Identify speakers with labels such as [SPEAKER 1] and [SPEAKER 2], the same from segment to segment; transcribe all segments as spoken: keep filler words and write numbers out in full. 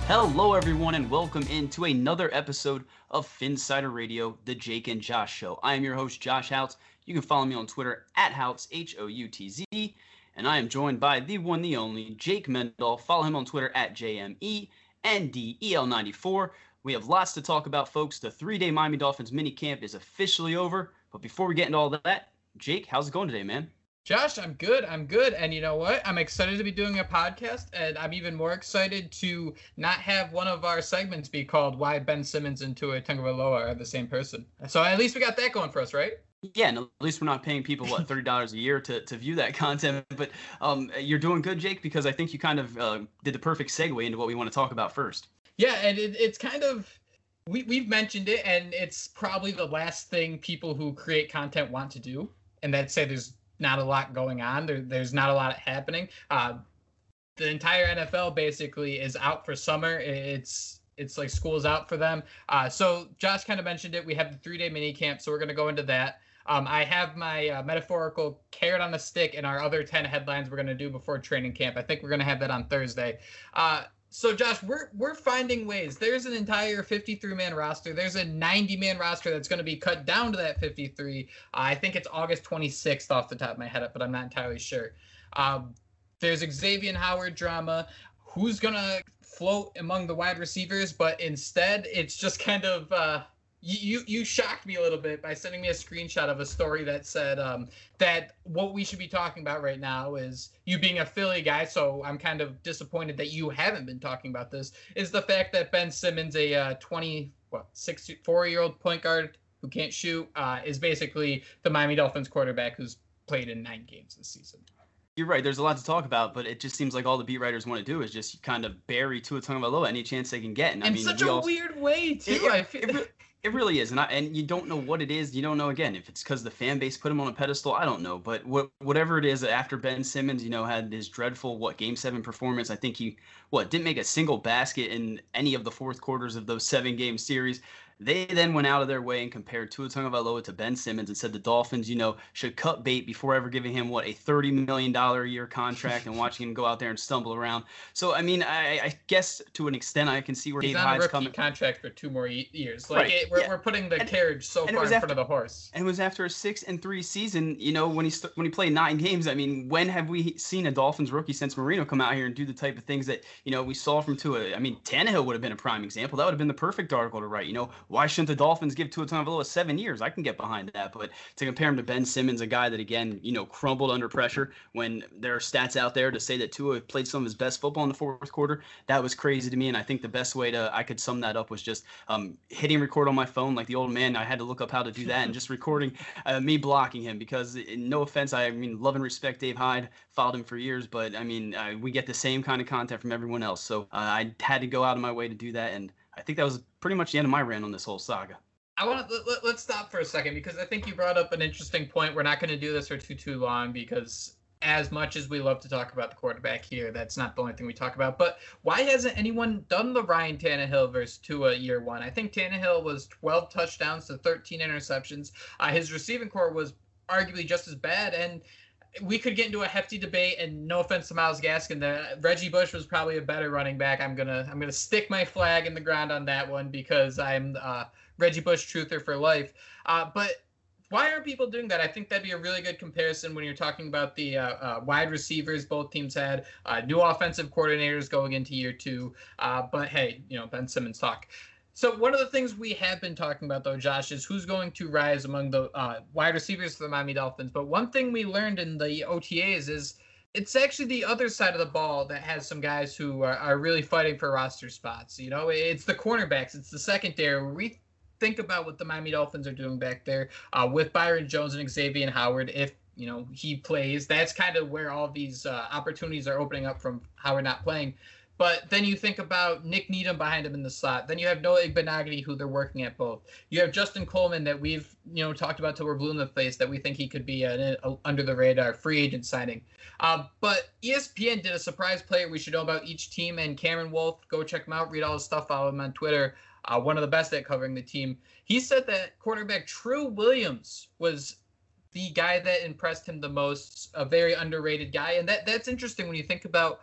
[SPEAKER 1] Hello, everyone, and welcome into another episode of Phinsider Radio, the Jake and Josh Show. I am your host, Josh Houtz. You can follow me on Twitter at Houtz, H O U T Z, and I am joined by the one, the only, Jake Mendel. Follow him on Twitter at J M E N D E L ninety-four. We have lots to talk about, folks. The three-day Miami Dolphins minicamp is officially over, but before we get into all that, Jake, how's it going today, man?
[SPEAKER 2] Josh, I'm good. I'm good. And you know what? I'm excited to be doing a podcast, and I'm even more excited to not have one of our segments be called Why Ben Simmons and Tua Tagovailoa Are the Same Person. So at least we got that going for us, right?
[SPEAKER 1] Yeah, and at least we're not paying people, what, thirty dollars a year to, to view that content. But um, you're doing good, Jake, because I think you kind of uh, did the perfect segue into what we want to talk about first.
[SPEAKER 2] Yeah, and it, it's kind of, we, we've mentioned it, and it's probably the last thing people who create content want to do, and that's say there's not a lot going on. There, there's not a lot happening. Uh, the entire N F L basically is out for summer. It's it's like school's out for them. Uh, so Josh kind of mentioned it. We have the three-day mini camp, so we're going to go into that. Um, I have my uh, metaphorical carrot on a stick in our other ten headlines we're going to do before training camp. I think we're going to have that on Thursday. Uh, So, Josh, we're we're finding ways. There's an entire fifty-three man roster. There's a ninety man roster that's going to be cut down to that fifty-three. Uh, I think it's August twenty-sixth off the top of my head, but I'm not entirely sure. Um, there's Xavier Howard drama. Who's going to float among the wide receivers? But instead, it's just kind of uh, – You, you you shocked me a little bit by sending me a screenshot of a story that said um, that what we should be talking about right now is you being a Philly guy, so I'm kind of disappointed that you haven't been talking about this, is the fact that Ben Simmons, a uh, twenty, what, six, four-year-old point guard who can't shoot, uh, is basically the Miami Dolphins quarterback who's played in nine games this season.
[SPEAKER 1] You're right. There's a lot to talk about, but it just seems like all the beat writers want to do is just kind of bury Tua Tagovailoa any chance they can get. And I
[SPEAKER 2] in
[SPEAKER 1] mean,
[SPEAKER 2] such
[SPEAKER 1] we
[SPEAKER 2] a
[SPEAKER 1] all,
[SPEAKER 2] weird way, too.
[SPEAKER 1] It,
[SPEAKER 2] I feel.
[SPEAKER 1] It, it, it really is, and I, and you don't know what it is. You don't know, again, if it's because the fan base put him on a pedestal. I don't know, but what, whatever it is, after Ben Simmons, you know, had his dreadful what Game Seven performance, I think he what didn't make a single basket in any of the fourth quarters of those seven game series. They then went out of their way and compared Tua Tagovailoa to Ben Simmons and said the Dolphins, you know, should cut bait before ever giving him, what, a thirty million dollars a year contract and watching him go out there and stumble around. So, I mean, I, I guess to an extent I can see where
[SPEAKER 2] He's
[SPEAKER 1] Dave
[SPEAKER 2] on
[SPEAKER 1] Hyde's
[SPEAKER 2] a rookie
[SPEAKER 1] coming.
[SPEAKER 2] contract for two more years. Like
[SPEAKER 1] Right,
[SPEAKER 2] it, we're,
[SPEAKER 1] yeah.
[SPEAKER 2] we're putting the
[SPEAKER 1] And-
[SPEAKER 2] carriage so
[SPEAKER 1] and it
[SPEAKER 2] far
[SPEAKER 1] was
[SPEAKER 2] in
[SPEAKER 1] after-
[SPEAKER 2] front of the horse.
[SPEAKER 1] And it was after a six and three season, you know, when he st- when he played nine games. I mean, when have we seen a Dolphins rookie since Marino come out here and do the type of things that, you know, we saw from Tua? I mean, Tannehill would have been a prime example. That would have been the perfect article to write. You know, why shouldn't the Dolphins give Tua Tagovailoa seven years? I can get behind that. But to compare him to Ben Simmons, a guy that, again, you know, crumbled under pressure when there are stats out there to say that Tua played some of his best football in the fourth quarter, that was crazy to me. And I think the best way to I could sum that up was just um, hitting record on my phone like the old man. I had to look up how to do that and just recording uh, me blocking him because, no offense, I mean, love and respect Dave Hyde, followed him for years, but I mean, uh, we get the same kind of content from everyone else. So uh, I had to go out of my way to do that. And I think that was pretty much the end of my rant on this whole saga.
[SPEAKER 2] I want to let, let's stop for a second because I think you brought up an interesting point. We're not going to do this for too too long because as much as we love to talk about the quarterback here, that's not the only thing we talk about. But why hasn't anyone done the Ryan Tannehill versus Tua year one? I think Tannehill was twelve touchdowns to thirteen interceptions. Uh, his receiving core was arguably just as bad, and we could get into a hefty debate. And no offense to Myles Gaskin, the Reggie Bush was probably a better running back. I'm gonna I'm gonna stick my flag in the ground on that one because I'm uh, Reggie Bush truther for life. Uh, but why aren't people doing that? I think that'd be a really good comparison when you're talking about the uh, uh, wide receivers both teams had, uh, new offensive coordinators going into year two. Uh, but hey, you know, Ben Simmons talk. So one of the things we have been talking about, though, Josh, is who's going to rise among the uh, wide receivers for the Miami Dolphins. But one thing we learned in the O T As is it's actually the other side of the ball that has some guys who are, are really fighting for roster spots. You know, it's the cornerbacks. It's the secondary. We think about what the Miami Dolphins are doing back there uh, with Byron Jones and Xavier Howard. If, you know, he plays, that's kind of where all these uh, opportunities are opening up from Howard not playing. But then you think about Nick Needham behind him in the slot. Then you have Noah Igbenogany, who they're working at both. You have Justin Coleman that we've, you know, talked about till we're blue in the face, that we think he could be an under the radar free agent signing. Uh, but E S P N did a surprise player we should know about each team, and Cameron Wolf, go check him out, read all his stuff, follow him on Twitter. Uh, one of the best at covering the team. He said that quarterback True Williams was the guy that impressed him the most, a very underrated guy. And that that's interesting when you think about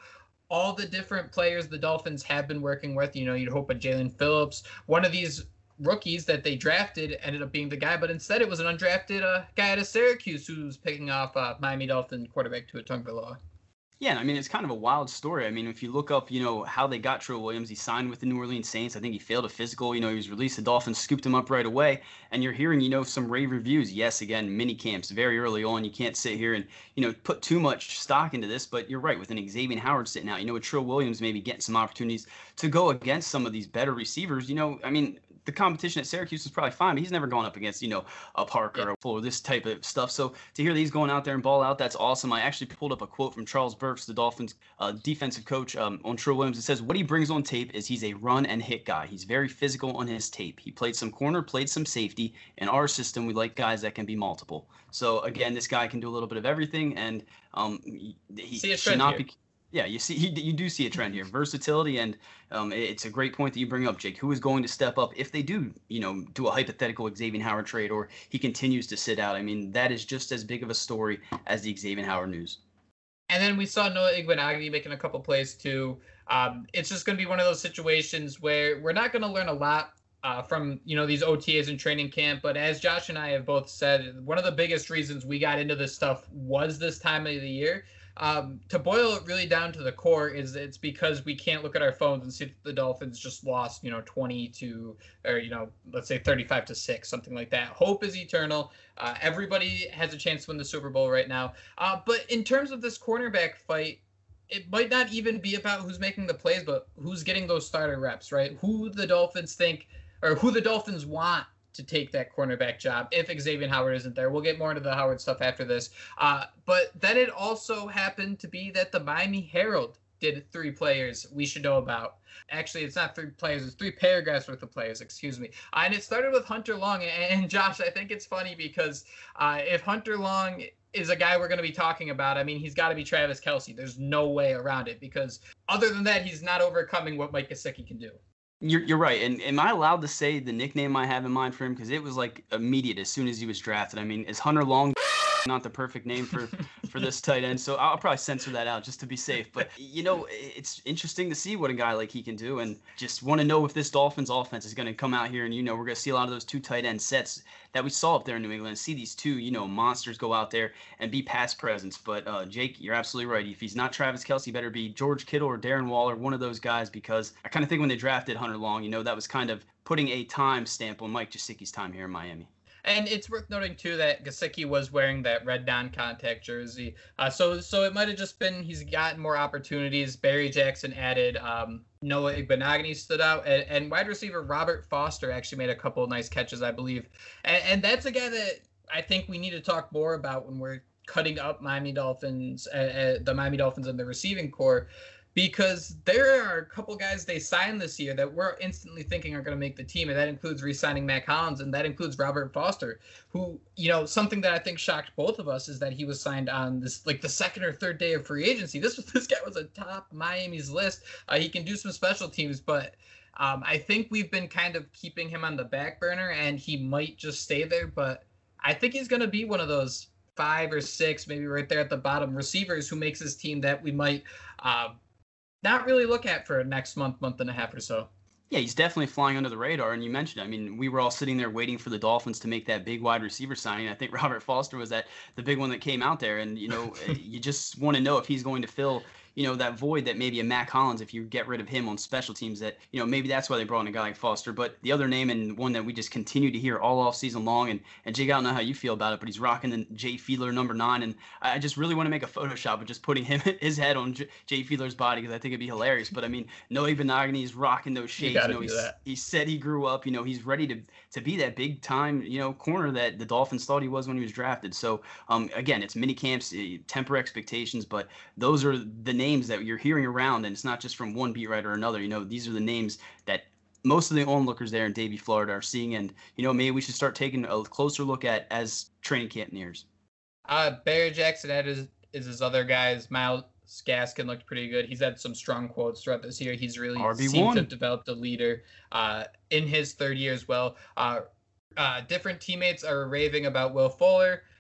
[SPEAKER 2] all the different players the Dolphins have been working with. You know, you'd hope a Jalen Phillips, one of these rookies that they drafted ended up being the guy, but instead it was an undrafted uh, guy out of Syracuse who's picking off uh, Miami Dolphin quarterback Tua Tagovailoa.
[SPEAKER 1] Yeah, I mean, it's kind of a wild story. I mean, if you look up, you know, how they got Trill Williams, he signed with the New Orleans Saints. I think he failed a physical. You know, he was released. The Dolphins scooped him up right away. And you're hearing, you know, some rave reviews. Yes, again, mini camps very early on. You can't sit here and, you know, put too much stock into this. But you're right, with an Xavier Howard sitting out, you know, with Trill Williams maybe getting some opportunities to go against some of these better receivers. You know, I mean, the competition at Syracuse is probably fine, but he's never gone up against, you know, a Parker yeah. or Fuller, this type of stuff. So to hear these going out there and ball out, that's awesome. I actually pulled up a quote from Charles Burks, the Dolphins uh, defensive coach, um, on Trill Williams. It says, what he brings on tape is he's a run and hit guy. He's very physical on his tape. He played some corner, played some safety. In our system, we like guys that can be multiple. So again, this guy can do a little bit of everything, and um, he, he should not here. be. Yeah, you see, you do see a trend here, versatility, and um, it's a great point that you bring up, Jake. Who is going to step up if they do, you know, do a hypothetical Xavier Howard trade, or he continues to sit out? I mean, that is just as big of a story as the Xavier Howard news.
[SPEAKER 2] And then we saw Noah Igbinoghene making a couple plays too. Um, it's just going to be one of those situations where we're not going to learn a lot uh, from, you know, these O T As and training camp. But as Josh and I have both said, one of the biggest reasons we got into this stuff was this time of the year. Um, to boil it really down to the core is it's because we can't look at our phones and see that the Dolphins just lost, you know, twenty to, or, you know, let's say thirty-five to six, something like that. Hope is eternal. Uh, everybody has a chance to win the Super Bowl right now. Uh, but in terms of this cornerback fight, it might not even be about who's making the plays, but who's getting those starter reps, right? Who the Dolphins think, or who the Dolphins want to take that cornerback job if Xavier Howard isn't there. We'll get more into the Howard stuff after this. Uh, but then it also happened to be that the Miami Herald did three players we should know about. Actually, it's not three players. It's three paragraphs worth of players, excuse me. Uh, and it started with Hunter Long. And, and Josh, I think it's funny because uh, if Hunter Long is a guy we're going to be talking about, I mean, he's got to be Travis Kelce. There's no way around it because other than that, he's not overcoming what Mike Gesicki can do.
[SPEAKER 1] You're you're right. And am I allowed to say the nickname I have in mind for him? Because it was like immediate as soon as he was drafted. I mean, is Hunter Long not the perfect name for, for this tight end? So I'll probably censor that out just to be safe. But, you know, it's interesting to see what a guy like he can do. And just want to know if this Dolphins offense is going to come out here and, you know, we're going to see a lot of those two tight end sets that we saw up there in New England. See these two, you know, monsters go out there and be pass presence. But, uh, Jake, you're absolutely right. If he's not Travis Kelce, better be George Kittle or Darren Waller, one of those guys, because I kind of think when they drafted Hunter Long, you know, that was kind of putting a time stamp on Mike Gesicki's time here in Miami.
[SPEAKER 2] And it's worth noting, too, that Gesicki was wearing that red non-contact jersey. Uh, so so it might have just been he's gotten more opportunities. Barry Jackson added. Um, Noah Igbinoghene stood out. And, and wide receiver Robert Foster actually made a couple of nice catches, I believe. And, and that's a guy that I think we need to talk more about when we're cutting up Miami Dolphins, uh, uh, the Miami Dolphins and the receiving core. Because there are a couple guys they signed this year that we're instantly thinking are going to make the team, and that includes re-signing Mack Hollins, and that includes Robert Foster, who, you know, something that I think shocked both of us is that he was signed on this, like, the second or third day of free agency. This was this guy was a top Miami's list. Uh, he can do some special teams, but um, I think we've been kind of keeping him on the back burner, and he might just stay there, but I think he's going to be one of those five or six, maybe right there at the bottom, receivers who makes his team that we might uh, – not really look at for next month, month and a half or so.
[SPEAKER 1] Yeah, he's definitely flying under the radar. And you mentioned, I mean, we were all sitting there waiting for the Dolphins to make that big wide receiver signing. I think Robert Foster was that the big one that came out there. And, you know, you just want to know if he's going to fill, you know, that void that maybe a Mack Hollins, if you get rid of him on special teams, that, you know, maybe that's why they brought in a guy like Foster. But the other name, and one that we just continue to hear all off season long, and, and Jake, I don't know how you feel about it, but he's rocking the Jay Fiedler number nine. And I just really want to make a Photoshop of just putting him his head on J- Jay Fiedler's body, because I think it'd be hilarious. But I mean, Noah Igbinoghene is rocking those shades. You, you know, he's, he said he grew up, you know, he's ready to to be that big time, you know, corner that the Dolphins thought he was when he was drafted. So um, again, it's mini camps, temper expectations, but those are the names that you're hearing around, and it's not just from one beat writer or another. You know, these are the names that most of the onlookers there in Davie, Florida are seeing, and, you know, maybe we should start taking a closer look at as training camp nears.
[SPEAKER 2] Uh, Barry Jackson is, is his other guys. Myles Gaskin looked pretty good. He's had some strong quotes throughout this year. He's really R B one. Seemed to have developed a leader uh, in his third year as well. Uh, uh, different teammates are raving about Will Fuller.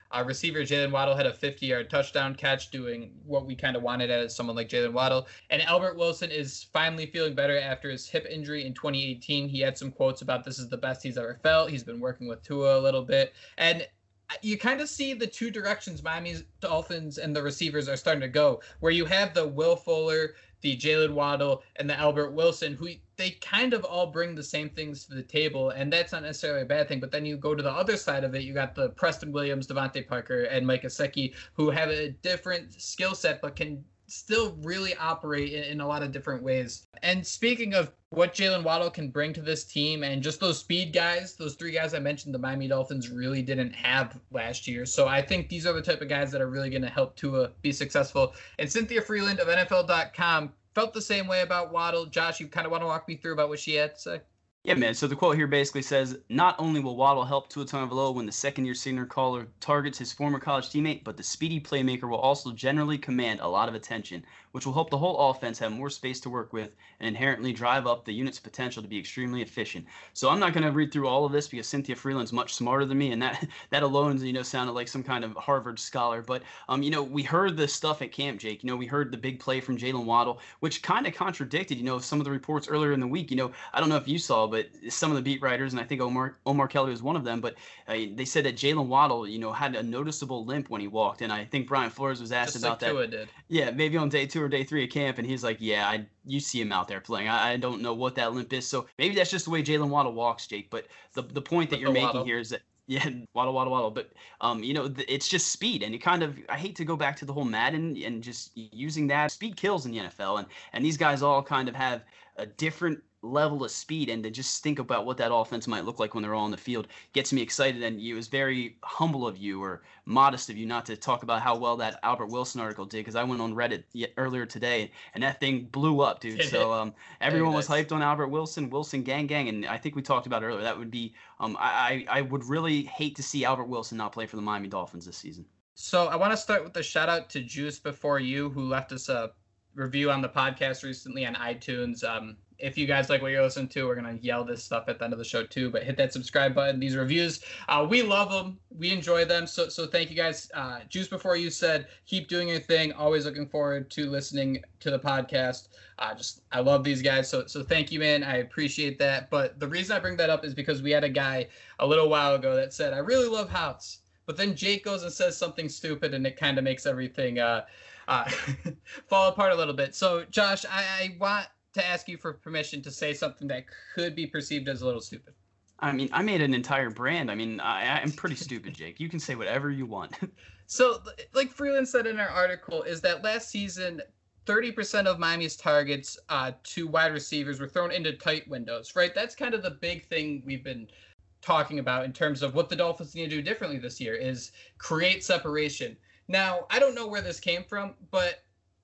[SPEAKER 2] Uh, receiver Jalen Waddle had a fifty-yard touchdown catch, doing what we kind of wanted as someone like Jalen Waddle. And Albert Wilson is finally feeling better after his hip injury in twenty eighteen. He had some quotes about this is the best he's ever felt. He's been working with Tua a little bit. And you kind of see the two directions Miami's Dolphins and the receivers are starting to go, where you have the Will Fuller, the Jalen Waddle, and the Albert Wilson, who they kind of all bring the same things to the table, and that's not necessarily a bad thing. But then you go to the other side of it, you got the Preston Williams, Devontae Parker, and Mike Gesicki, who have a different skill set, but can still really operate in, in a lot of different ways. And speaking of what Jalen Waddle can bring to this team and just those speed guys, those three guys I mentioned, the Miami Dolphins really didn't have last year. So I think these are the type of guys that are really going to help Tua be successful. And Cynthia Freeland of N F L dot com felt the same way about Waddle. Josh, you kind of want to walk me through about what she had to say?
[SPEAKER 1] Yeah, man. So the quote here basically says, not only will Waddle help Tua Tagovailoa when the second-year senior caller targets his former college teammate, but the speedy playmaker will also generally command a lot of attention, which will help the whole offense have more space to work with and inherently drive up the unit's potential to be extremely efficient. So I'm not going to read through all of this because Cynthia Freeland's much smarter than me, and that that alone, you know, sounded like some kind of Harvard scholar. But, um, you know, we heard the stuff at camp, Jake. You know, we heard the big play from Jalen Waddle, which kind of contradicted, you know, some of the reports earlier in the week. You know, I don't know if you saw, but some of the beat writers, and I think Omar Omar Kelly was one of them, but uh, they said that Jalen Waddle, you know, had a noticeable limp when he walked, and I think Brian Flores was asked
[SPEAKER 2] Just
[SPEAKER 1] about
[SPEAKER 2] like
[SPEAKER 1] that.
[SPEAKER 2] Tua did.
[SPEAKER 1] Yeah, maybe on day two or day three of camp, and he's like, yeah, I you see him out there playing. I, I don't know what that limp is, so maybe that's just the way Jalen Waddle walks, Jake. But the the point that
[SPEAKER 2] With
[SPEAKER 1] you're
[SPEAKER 2] the
[SPEAKER 1] making
[SPEAKER 2] waddle.
[SPEAKER 1] here is that yeah, waddle, waddle, waddle. But um, you know, th- it's just speed, and you kind of I hate to go back to the whole Madden and just using that. Speed kills in the N F L, and and these guys all kind of have a different level of speed, and to just think about what that offense might look like when they're all on the field gets me excited. And it was very humble of you or modest of you not to talk about how well that Albert Wilson article did, because I went on Reddit y- earlier today and that thing blew up, dude. So um, everyone was hyped on Albert Wilson, Wilson gang gang, and I think we talked about earlier that would be um, I, I would really hate to see Albert Wilson not play for the Miami Dolphins this season.
[SPEAKER 2] So I want to start with a shout out to Juice Before You, who left us a review on the podcast recently on iTunes. Um, if you guys like what you're listening to, we're going to yell this stuff at the end of the show too, but hit that subscribe button. These reviews, uh, we love them. We enjoy them. So, so thank you guys. Uh, Juice Before You said, keep doing your thing. Always looking forward to listening to the podcast. Uh, just, I love these guys. So, so thank you, man. I appreciate that. But the reason I bring that up is because we had a guy a little while ago that said, I really love House. But then Jake goes and says something stupid, and it kind of makes everything uh, uh, fall apart a little bit. So, Josh, I, I want to ask you for permission to say something that could be perceived as a little stupid.
[SPEAKER 1] I mean, I made an entire brand. I mean, I, I'm pretty stupid, Jake. You can say whatever you want.
[SPEAKER 2] So, like Freeland said in our article, is that last season, thirty percent of Miami's targets uh, to wide receivers were thrown into tight windows, right? That's kind of the big thing we've been talking about in terms of what the Dolphins need to do differently this year is create separation. Now, I don't know where this came from, but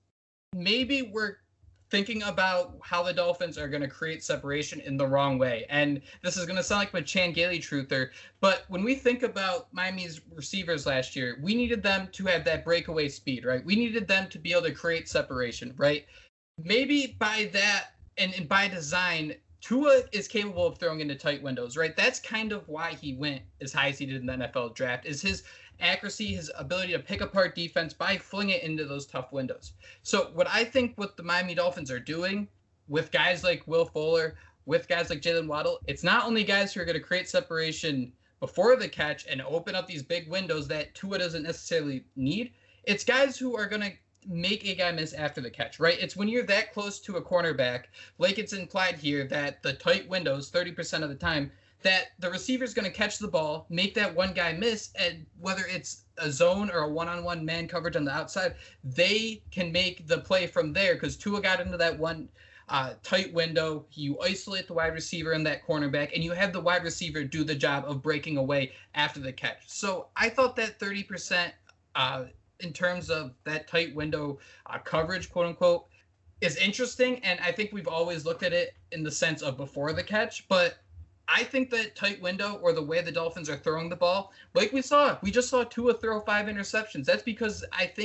[SPEAKER 2] maybe we're thinking about how the Dolphins are going to create separation in the wrong way. And this is going to sound like a Chan Gailey truther, but when we think about Miami's receivers last year, we needed them to have that breakaway speed, right? We needed them to be able to create separation, right? Maybe by that and, and by design, Tua is capable of throwing into tight windows, right? That's kind of why he went as high as he did in the N F L draft, is his accuracy, his ability to pick apart defense by flinging it into those tough windows. So what I think what the Miami Dolphins are doing with guys like Will Fuller, with guys like Jalen Waddle, it's not only guys who are going to create separation before the catch and open up these big windows that Tua doesn't necessarily need. It's guys who are going to make a guy miss after the catch, right? It's when you're that close to a cornerback, like it's implied here, that the tight windows, thirty percent of the time, that the receiver's going to catch the ball, make that one guy miss, and whether it's a zone or a one-on-one man coverage on the outside, they can make the play from there because Tua got into that one uh, tight window. You isolate the wide receiver and that cornerback, and you have the wide receiver do the job of breaking away after the catch. So I thought that thirty percent uh, in terms of that tight window uh, coverage, quote unquote, is interesting. And I think we've always looked at it in the sense of before the catch, but I think that tight window or the way the Dolphins are throwing the ball, like we saw, we just saw Tua throw five interceptions. That's because I think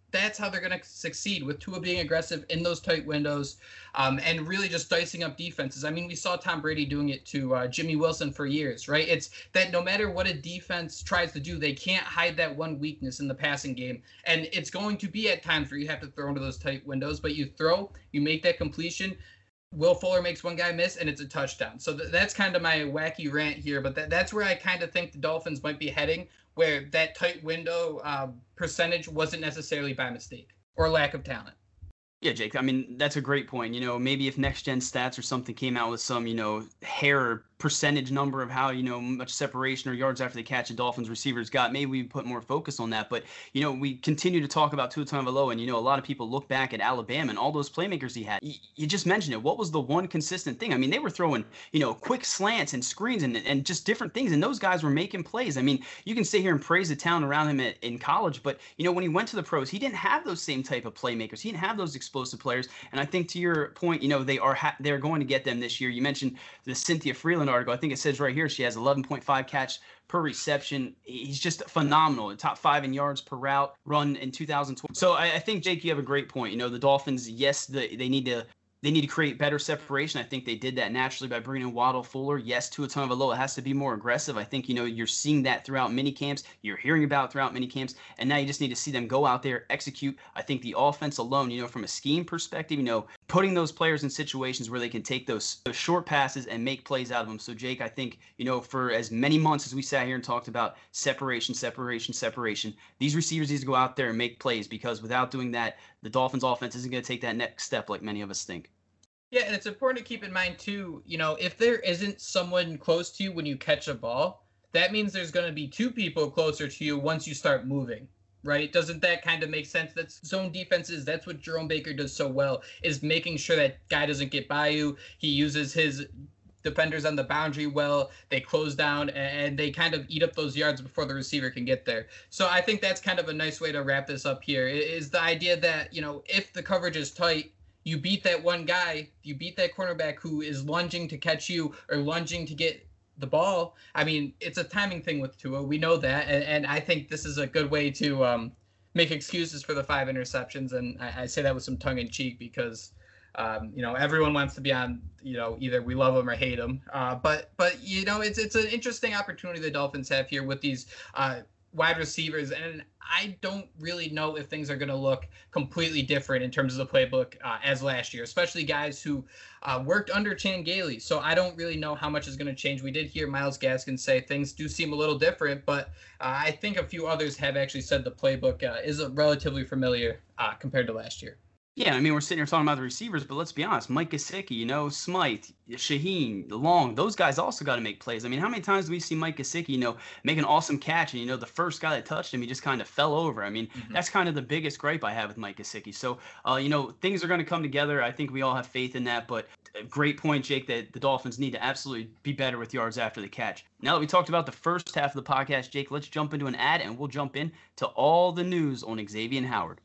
[SPEAKER 2] that's how they're going to succeed, with Tua being aggressive in those tight windows, um, and really just dicing up defenses. I mean, we saw Tom Brady doing it to uh, Jimmy Wilson for years, right? It's that no matter what a defense tries to do, they can't hide that one weakness in the passing game. And it's going to be at times where you have to throw into those tight windows, but you throw, you make that completion. Will Fuller makes one guy miss, and it's a touchdown. So th- that's kind of my wacky rant here, but that, that's where I kind of think the Dolphins might be heading, where that tight window uh, percentage wasn't necessarily by mistake or lack of talent.
[SPEAKER 1] Yeah, Jake, I mean, that's a great point. You know, maybe if Next Gen Stats or something came out with some, you know, hair percentage number of how, you know, much separation or yards after the catch the Dolphins receivers got, maybe we put more focus on that. But, you know, we continue to talk about Tua Tagovailoa, and, you know, a lot of people look back at Alabama and all those playmakers he had. You, you just mentioned it. What was the one consistent thing? I mean, they were throwing, you know, quick slants and screens and, and just different things, and those guys were making plays. I mean, you can sit here and praise the talent around him at, in college, but, you know, when he went to the pros, he didn't have those same type of playmakers. He didn't have those explosive players. And I think to your point, you know, they are ha- they're going to get them this year. You mentioned the Cynthia Freeland article. I think it says right here she has eleven point five catch per reception. He's just phenomenal. Top five in yards per route run in two thousand twenty. So I, I think, Jake, you have a great point. You know, the Dolphins, yes, the, they need to They need to create better separation. I think they did that naturally by bringing in Waddle, Fuller. Yes, Tua Tagovailoa has to be more aggressive. I think, you know, you're seeing that throughout mini camps. You're hearing about it throughout mini camps. And now you just need to see them go out there, execute. I think the offense alone, you know, from a scheme perspective, you know, putting those players in situations where they can take those, those short passes and make plays out of them. So, Jake, I think, you know, for as many months as we sat here and talked about separation, separation, separation, these receivers need to go out there and make plays, because without doing that, the Dolphins offense isn't going to take that next step like many of us think.
[SPEAKER 2] Yeah, and it's important to keep in mind, too, you know, if there isn't someone close to you when you catch a ball, that means there's going to be two people closer to you once you start moving, right? Doesn't that kind of make sense? That's zone defenses. That's what Jerome Baker does so well, is making sure that guy doesn't get by you. He uses his defenders on the boundary well. They close down, and they kind of eat up those yards before the receiver can get there. So I think that's kind of a nice way to wrap this up here, is the idea that, you know, if the coverage is tight, you beat that one guy, you beat that cornerback who is lunging to catch you or lunging to get the ball. I mean, it's a timing thing with Tua. We know that. And, and I think this is a good way to um, make excuses for the five interceptions. And I, I say that with some tongue in cheek because, um, you know, everyone wants to be on, you know, either we love them or hate them. Uh, but, but you know, it's it's an interesting opportunity the Dolphins have here with these uh, wide receivers. And I don't really know if things are going to look completely different in terms of the playbook uh, as last year, especially guys who uh, worked under Chan Gailey. So I don't really know how much is going to change. We did hear Myles Gaskin say things do seem a little different, but uh, I think a few others have actually said the playbook uh, is relatively familiar uh, compared to last year.
[SPEAKER 1] Yeah, I mean, we're sitting here talking about the receivers, but let's be honest. Mike Gesicki, you know, Smythe, Shaheen, Long, those guys also got to make plays. I mean, how many times do we see Mike Gesicki, you know, make an awesome catch, and, you know, the first guy that touched him, he just kind of fell over. I mean, mm-hmm. that's kind of the biggest gripe I have with Mike Gesicki. So, uh, you know, things are going to come together. I think we all have faith in that, but a great point, Jake, that the Dolphins need to absolutely be better with yards after the catch. Now that we talked about the first half of the podcast, Jake, let's jump into an ad, and we'll jump in to all the news on Xavier Howard.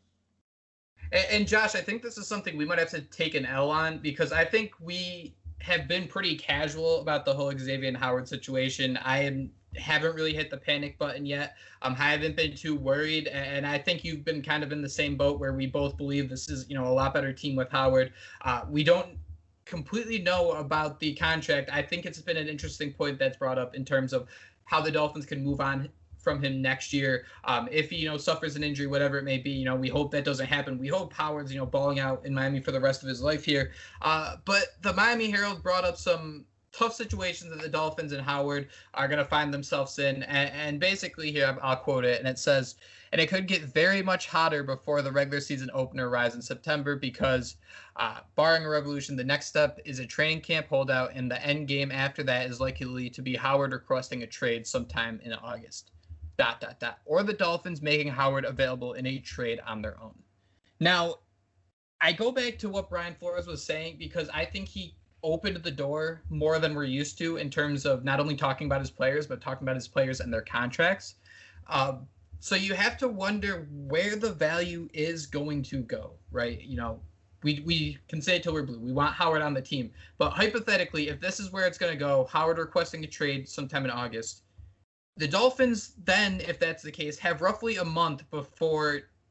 [SPEAKER 2] And Josh, I think this is something we might have to take an L on, because I think we have been pretty casual about the whole Xavier Howard situation. I am, haven't really hit the panic button yet. Um, I haven't been too worried, and I think you've been kind of in the same boat where we both believe this is, you know, a lot better team with Howard. Uh, we don't completely know about the contract. I think it's been an interesting point that's brought up in terms of how the Dolphins can move on from him next year. Um, if he, you know, suffers an injury, whatever it may be, you know, we hope that doesn't happen. We hope Howard's, you know, balling out in Miami for the rest of his life here. Uh, but the Miami Herald brought up some tough situations that the Dolphins and Howard are going to find themselves in. And, and basically here, I'll quote it, and it says, and it could get very much hotter before the regular season opener arrives in September, because uh, barring a revolution, the next step is a training camp holdout, and the end game after that is likely to be Howard requesting a trade sometime in August. Dot, dot, dot. Or the Dolphins making Howard available in a trade on their own. Now, I go back to what Brian Flores was saying, because I think he opened the door more than we're used to in terms of not only talking about his players, but talking about his players and their contracts. Um, so you have to wonder where the value is going to go, right? You know, we we can say it till we're blue. We want Howard on the team. But hypothetically, if this is where it's going to go, Howard requesting a trade sometime in August, the Dolphins then, if that's the case, have roughly a month before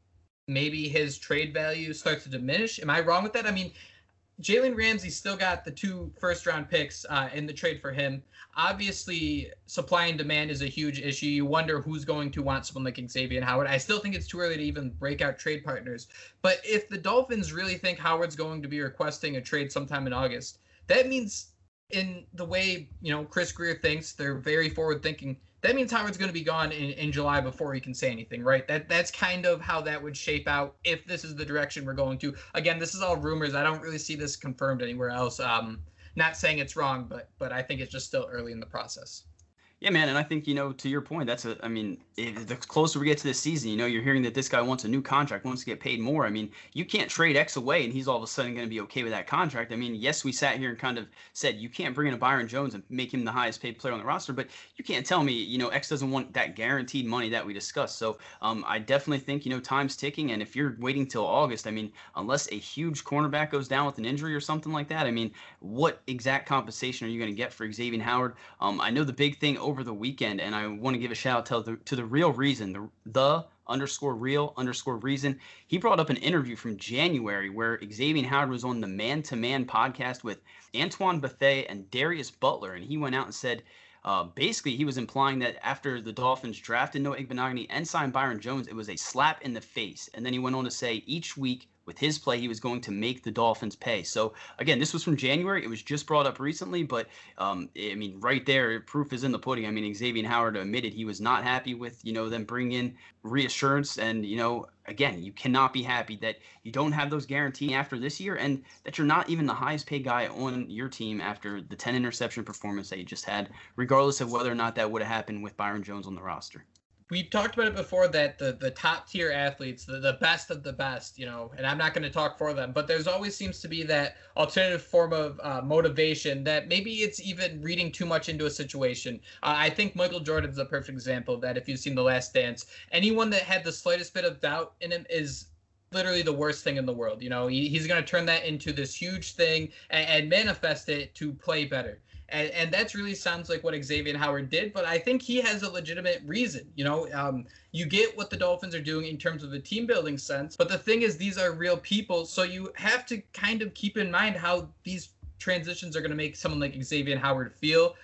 [SPEAKER 2] maybe his trade value starts to diminish. Am I wrong with that? I mean, Jalen Ramsey still got the two first round picks uh, in the trade for him. Obviously, supply and demand is a huge issue. You wonder who's going to want someone like Xavier Howard. I still think it's too early to even break out trade partners. But if the Dolphins really think Howard's going to be requesting a trade sometime in August, that means in the way, you know, Chris Grier thinks, they're very forward thinking. That means Howard's going to be gone in, in July before he can say anything, right? That that's kind of how that would shape out if this is the direction we're going to. Again, this is all rumors. I don't really see this confirmed anywhere else. Um, not saying it's wrong, but but I think it's just still early in the process.
[SPEAKER 1] Yeah, man, and I think, you know, to your point, that's a, I mean, if, the closer we get to this season, you know, you're hearing that this guy wants a new contract, wants to get paid more. I mean, you can't trade X away and he's all of a sudden going to be okay with that contract. I mean, yes, we sat here and kind of said you can't bring in a Byron Jones and make him the highest paid player on the roster, but you can't tell me, you know, X doesn't want that guaranteed money that we discussed. So um, I definitely think, you know, time's ticking. And if you're waiting till August, I mean, unless a huge cornerback goes down with an injury or something like that, I mean, what exact compensation are you going to get for Xavier Howard? Um, I know the big thing over the weekend, and I want to give a shout out to the, to the real reason, the, the underscore real underscore reason. He brought up an interview from January where Xavier Howard was on the Man to Man podcast with Antoine Bethea and Darius Butler. And he went out and said, uh, basically, he was implying that after the Dolphins drafted Noah Igbinoghene and signed Byron Jones, it was a slap in the face. And then he went on to say each week with his play, he was going to make the Dolphins pay. So, again, this was from January. It was just brought up recently, but, um, I mean, right there, proof is in the pudding. I mean, Xavier Howard admitted he was not happy with, you know, them bringing in reassurance. And, you know, again, you cannot be happy that you don't have those guarantees after this year and that you're not even the highest paid guy on your team after the ten interception performance that you just had, regardless of whether or not that would have happened with Byron Jones on the roster.
[SPEAKER 2] We've talked about it before that the, the top tier athletes, the, the best of the best, you know, and I'm not going to talk for them, but there's always seems to be that alternative form of uh, motivation that maybe it's even reading too much into a situation. Uh, I think Michael Jordan's a perfect example of that. If you've seen The Last Dance, anyone that had the slightest bit of doubt in him is literally the worst thing in the world. You know, he, he's going to turn that into this huge thing and, and manifest it to play better. And, and that really sounds like what Xavier Howard did, but I think he has a legitimate reason. You know, um, you get what the Dolphins are doing in terms of a team building sense, but the thing is, these are real people, so you have to kind of keep in mind how these transitions are going to make someone like Xavier Howard feel.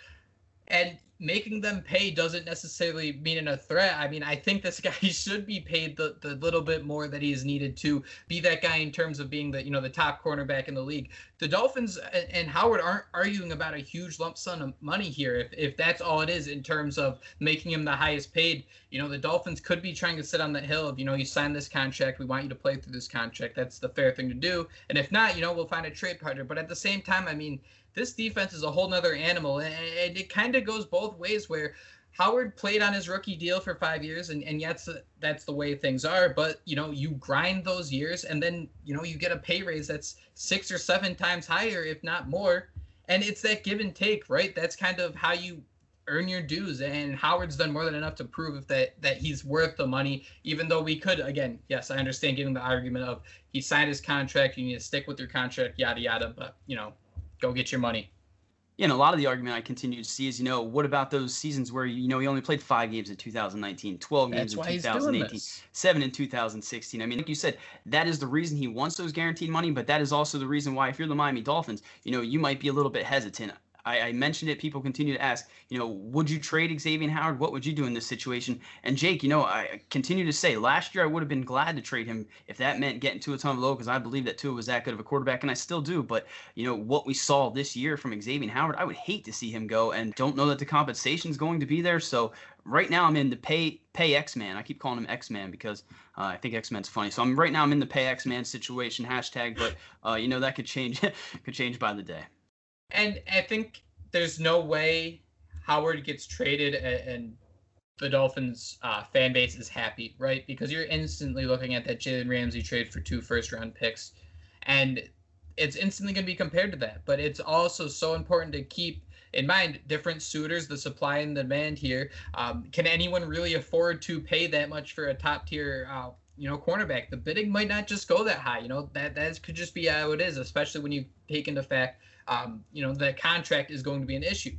[SPEAKER 2] And making them pay doesn't necessarily mean a threat. I mean, I think this guy should be paid the, the little bit more that he is needed to be that guy in terms of being the, you know, the top cornerback in the league. The Dolphins and, and Howard aren't arguing about a huge lump sum of money here. If, if that's all it is in terms of making him the highest paid, you know, the Dolphins could be trying to sit on that hill of, you know, you signed this contract, we want you to play through this contract. That's the fair thing to do. And if not, you know, we'll find a trade partner. But at the same time, I mean, this defense is a whole nother animal, and it kind of goes both ways where Howard played on his rookie deal for five years, and, and yet that's the way things are. But, you know, you grind those years, and then, you know, you get a pay raise that's six or seven times higher, if not more. And it's that give and take, right? That's kind of how you earn your dues. And Howard's done more than enough to prove that that he's worth the money, even though we could, again, yes, I understand getting the argument of he signed his contract, you need to stick with your contract, yada, yada. But, you know, go get your money.
[SPEAKER 1] Yeah, and a lot of the argument I continue to see is, you know, what about those seasons where, you know, he only played five games in two thousand nineteen, twelve games in two thousand eighteen, seven in two thousand sixteen. I mean, like you said, that is the reason he wants those guaranteed money, but that is also the reason why, if you're the Miami Dolphins, you know, you might be a little bit hesitant. I, I mentioned it. People continue to ask, you know, would you trade Xavier Howard? What would you do in this situation? And Jake, you know, I continue to say last year I would have been glad to trade him if that meant getting Tua Tagovailoa, because I believe that Tua was that good of a quarterback, and I still do. But, you know, what we saw this year from Xavier Howard, I would hate to see him go, and don't know that the compensation is going to be there. So right now I'm in the pay pay X-Man. I keep calling him X-Man because uh, I think X-Man's funny. So I'm right now I'm in the pay X-Man situation hashtag, but uh, you know, that could change could change by the day.
[SPEAKER 2] And I think there's no way Howard gets traded and the Dolphins uh, fan base is happy, right? Because you're instantly looking at that Jalen Ramsey trade for two first round picks, and it's instantly going to be compared to that. But it's also so important to keep in mind different suitors, the supply and demand here. Um, can anyone really afford to pay that much for a top tier uh, you know, cornerback? The bidding might not just go that high. You know, that that could just be how it is, especially when you take into fact, um, you know, the contract is going to be an issue.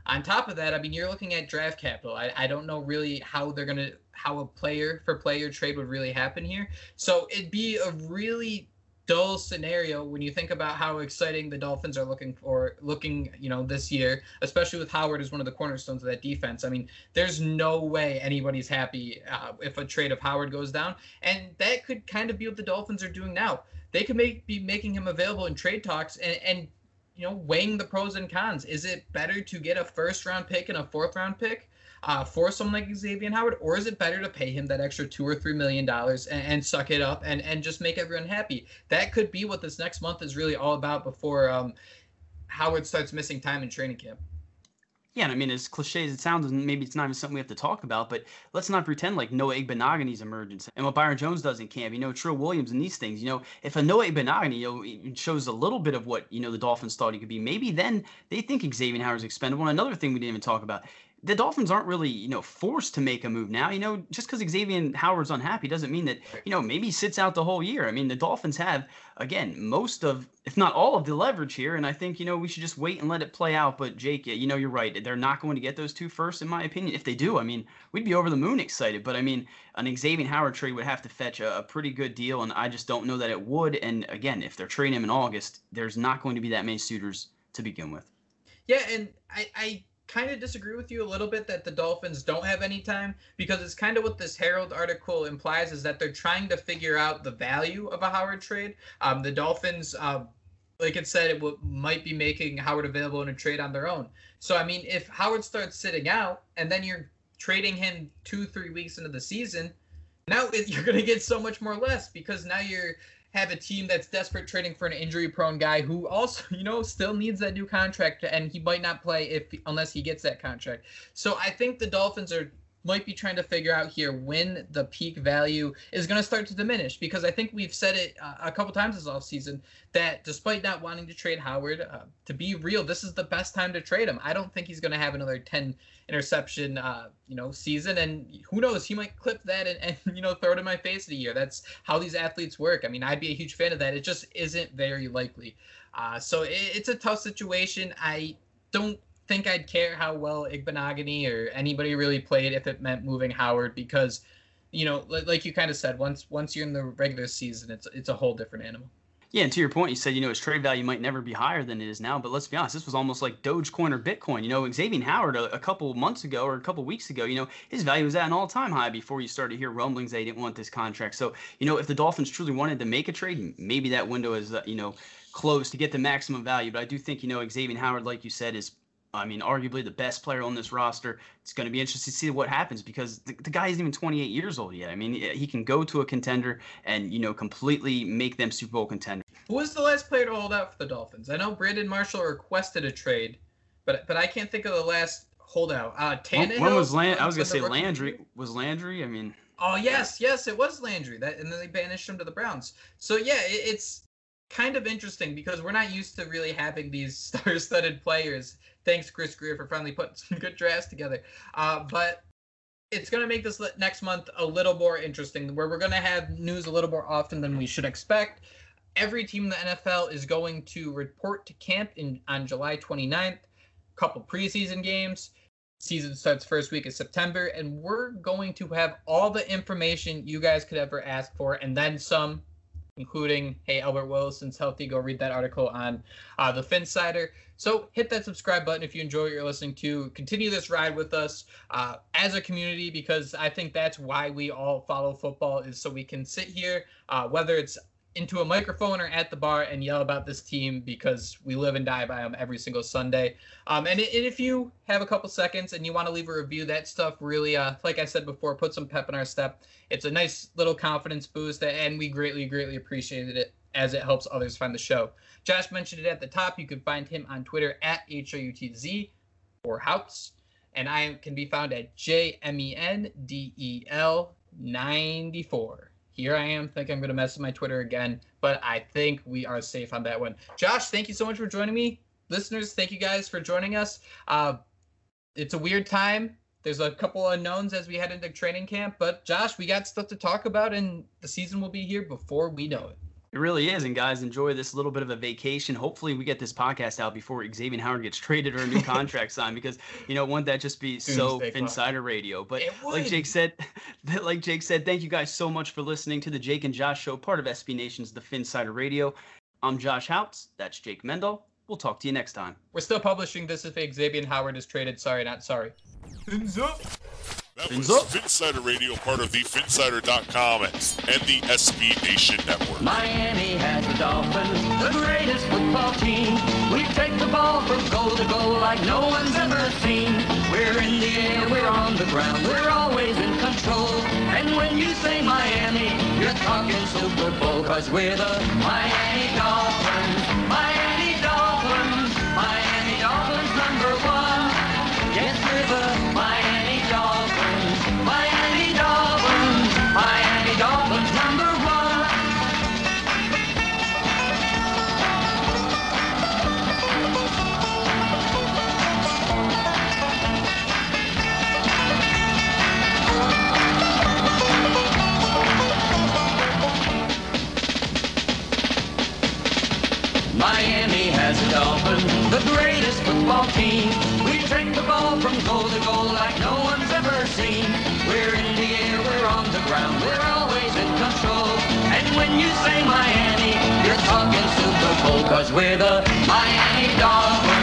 [SPEAKER 2] On top of that, I mean, you're looking at draft capital. I, I don't know really how they're going to, how a player for player trade would really happen here. So it'd be a really dull scenario when you think about how exciting the Dolphins are looking for, looking, you know, this year, especially with Howard as one of the cornerstones of that defense. I mean, there's no way anybody's happy uh, if a trade of Howard goes down. And that could kind of be what the Dolphins are doing now. They could make, be making him available in trade talks and, and you know, weighing the pros and cons. Is it better to get a first round pick and a fourth round pick uh, for someone like Xavier Howard, or is it better to pay him that extra two or three million dollars and, and suck it up and, and just make everyone happy? That could be what this next month is really all about before um, Howard starts missing time in training camp.
[SPEAKER 1] Yeah, and I mean, as cliche as it sounds, and maybe it's not even something we have to talk about, but let's not pretend like Noah Igbenagani's emergence and what Byron Jones does in camp, you know, Trill Williams and these things, you know, if a Noah Igbenagani, you know, shows a little bit of what, you know, the Dolphins thought he could be, maybe then they think Xavier Howard's expendable. And another thing we didn't even talk about, the Dolphins aren't really, you know, forced to make a move now. You know, just because Xavier Howard's unhappy doesn't mean that, you know, maybe he sits out the whole year. I mean, the Dolphins have, again, most of, if not all of the leverage here. And I think, you know, we should just wait and let it play out. But Jake, you know, you're right. They're not going to get those two first, in my opinion. If they do, I mean, we'd be over the moon excited. But I mean, an Xavier Howard trade would have to fetch a, a pretty good deal. And I just don't know that it would. And again, if they're trading him in August, there's not going to be that many suitors to begin with.
[SPEAKER 2] Yeah. And I, I, kind of disagree with you a little bit that the Dolphins don't have any time, because it's kind of what this Herald article implies is that they're trying to figure out the value of a Howard trade. Um, the Dolphins, uh, like it said, it w- might be making Howard available in a trade on their own. So, I mean, if Howard starts sitting out and then you're trading him two, three weeks into the season, now it, you're going to get so much more less, because now you're have a team that's desperate trading for an injury-prone guy who also, you know, still needs that new contract, and he might not play if unless he gets that contract. So I think the Dolphins are might be trying to figure out here when the peak value is going to start to diminish, because I think we've said it uh, a couple times this offseason that despite not wanting to trade Howard, uh, to be real, this is the best time to trade him. I don't think he's going to have another ten interception, uh, you know, season, and who knows, he might clip that and, and you know, throw it in my face in a year. That's how these athletes work. I mean, I'd be a huge fan of that. It just isn't very likely. Uh, so it, it's a tough situation. I don't think I'd care how well Igbenogany or anybody really played if it meant moving Howard, because, you know, like you kind of said, once once you're in the regular season, it's it's a whole different animal.
[SPEAKER 1] Yeah, and to your point, you said, you know, his trade value might never be higher than it is now. But let's be honest, this was almost like Dogecoin or Bitcoin. You know, Xavier Howard a, a couple months ago or a couple weeks ago, you know, his value was at an all-time high before you started to hear rumblings that he didn't want this contract. So, you know, if the Dolphins truly wanted to make a trade, maybe that window is, uh, you know, close to get the maximum value. But I do think, you know, Xavier Howard, like you said, is, I mean, arguably the best player on this roster. It's going to be interesting to see what happens, because the, the guy isn't even twenty-eight years old yet. I mean, he can go to a contender and, you know, completely make them Super Bowl contender.
[SPEAKER 2] Who was the last player to hold out for the Dolphins? I know Brandon Marshall requested a trade, but but I can't think of the last holdout. Uh, Tannehill.
[SPEAKER 1] When was Land? I was going to say Landry. Was Landry? I mean.
[SPEAKER 2] Oh, yes, yes, it was Landry. That And then they banished him to the Browns. So, yeah, it, it's kind of interesting, because we're not used to really having these star-studded players. Thanks, Chris Greer, for finally putting some good drafts together. Uh, but it's going to make this next month a little more interesting, where we're going to have news a little more often than we should expect. Every team in the N F L is going to report to camp in on July twenty-ninth, a couple preseason games. Season starts first week of September, and we're going to have all the information you guys could ever ask for, and then some, including, hey, Albert Wilson's healthy. Go read that article on uh, the Finsider. So hit that subscribe button if you enjoy what you're listening to. Continue this ride with us uh, as a community, because I think that's why we all follow football, is so we can sit here, uh, whether it's into a microphone or at the bar, and yell about this team, because we live and die by them every single Sunday. Um, and, and if you have a couple seconds and you want to leave a review, that stuff really, uh, like I said before, put some pep in our step. It's a nice little confidence boost, and we greatly, greatly appreciated it, as it helps others find the show. Josh mentioned it at the top. You can find him on Twitter at H O U T Z or Houts. And I can be found at J M E N D E L ninety-four. Here I am. Think I'm going to mess with my Twitter again, but I think we are safe on that one. Josh, thank you so much for joining me. Listeners, thank you guys for joining us. Uh, it's a weird time. There's a couple unknowns as we head into training camp, but Josh, we got stuff to talk about, and the season will be here before we know it.
[SPEAKER 1] It really is. And guys, enjoy this little bit of a vacation. Hopefully we get this podcast out before Xavier Howard gets traded or a new contract signed, because, you know, wouldn't that just be so Phinsider radio? But like Jake said, like Jake said, thank you guys so much for listening to the Jake and Josh Show, part of S B Nation's The Phinsider Radio. I'm Josh Houts. That's Jake Mendel. We'll talk to you next time.
[SPEAKER 2] We're still publishing this if Xavier Howard is traded. Sorry, not sorry. Fins up.
[SPEAKER 3] That
[SPEAKER 1] Fins
[SPEAKER 3] was
[SPEAKER 1] up.
[SPEAKER 3] Phinsider Radio, part of the Phinsider dot com and the S B Nation Network.
[SPEAKER 4] Miami has the Dolphins, the greatest football team. We take the ball from goal to goal like no one's ever seen. We're in the air, we're on the ground, we're always in control. And when you say Miami, you're talking Super Bowl, 'cause we're the Miami Dolphins. Miami Dolphins, Miami Dolphins number one. Yes, we're the Miami Dolphins, Miami Dolphins, Miami Dolphins number one. Miami has the Dolphins, the greatest football team. We take the ball from goal to goal like no one's ever seen. We're in the air, we're on the ground, we're always in control. And when you say Miami, you're talking Super Bowl, 'cause we're the Miami Dolphins.